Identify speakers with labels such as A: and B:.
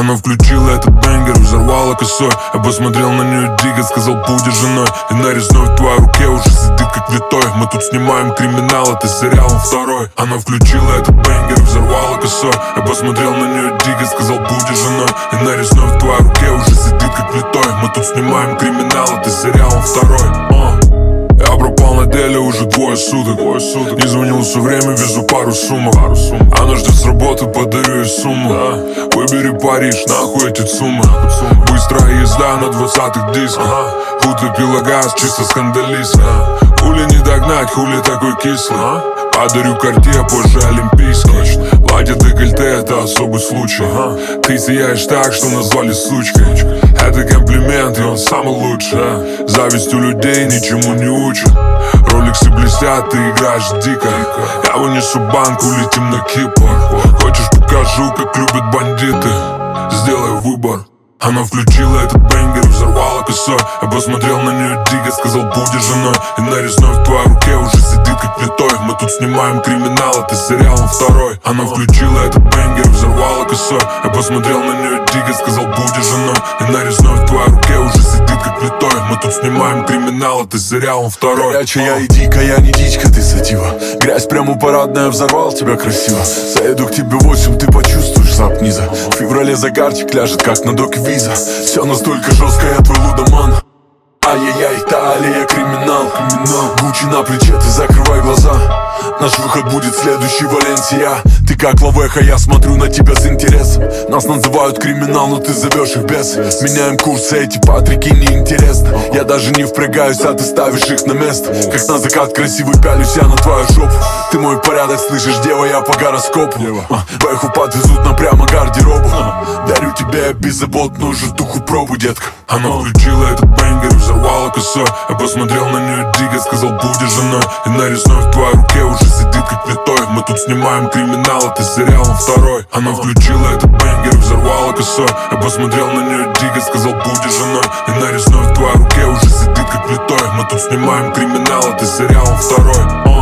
A: Она включила этот бэнгер, взорвала косой. Я посмотрел на нее дико, сказал, будешь женой. И нарезной в твоей руке уже сидит как витой. Мы тут снимаем криминал, это сериал второй. Она включила этот бэнгер, взорвала косой. Я посмотрел на нее дико, сказал, будешь женой. И нарезной в твоей руке уже сидит как витой. Мы тут снимаем криминал, это сериал второй. Я пропал на деле уже двое суток. Не звонил все время, везу пару сумок. Она ждет с работы, подарю ей сумму. Выбери Париж, нахуй эти суммы. Быстрая езда на 20-х дисках. Утопила газ, чисто скандалист. Хули не догнать, хули такой кислый. Подарю Cartier, позже олимпийский. Платье декольте, это особый случай. Ты сияешь так, что назвали сучкой. Это комплимент, и он самый лучший. Зависть у людей ничему не учит. Роликсы блестят, ты играешь дико. Я вынесу банку, летим на Кипр. Хочешь, покажу, как любят бандиты? Сделай выбор. Она включила этот бэнгер, взорвала косой. Я посмотрел на нее дико, сказал, будешь женой. И нарезной в твоей руке уже сидит как влитой. Мы тут снимаем криминал, это сериал второй. Она включила этот бэнгер, взорвала косой. Я посмотрел на нее дико, сказал, будешь женой. И нарезной в твоей руке уже сидит как влитой. Мы тут снимаем криминал, это сериал второй.
B: Горячая и дикая, не дичка, ты сатива. Грязь прямо парадная, взорвал тебя красиво. Заеду к тебе 8, ты почувствуешь запах низа. В феврале загарчик ляжет, как на доке виза. Все настолько жестко, я твой лудоман. Ай-яй-яй, Италия, криминал. Гуччи на плече, ты закрывай глаза. Наш выход будет следующий, Валенсия. Ты как Лавеха, я смотрю на тебя с интересом. Нас называют криминал, но ты зовешь их без. Меняем курсы, эти патрики неинтересны. Я даже не впрягаюсь, а ты ставишь их на место. Как на закат красивый пялюсь я на твою жопу. Ты мой порядок, слышишь, дева, я по гороскопу. Бэху подвезут на прямо гардеробу. Дарю тебе беззаботную жертуху пробу, детка.
A: Она включила этот бэнгер, взорвала косой. Я посмотрел на нее дико, сказал, будешь женой. И нарезной в твоей руке уже сидит как влитой. Мы тут снимаем криминал, это сериал второй. Она включила этот бэнгер, взорвала косой. Я посмотрел на нее дико, сказал, будешь женой. И нарезной в твоей руке уже сидит как влитой. Мы тут снимаем криминал, это сериал второй.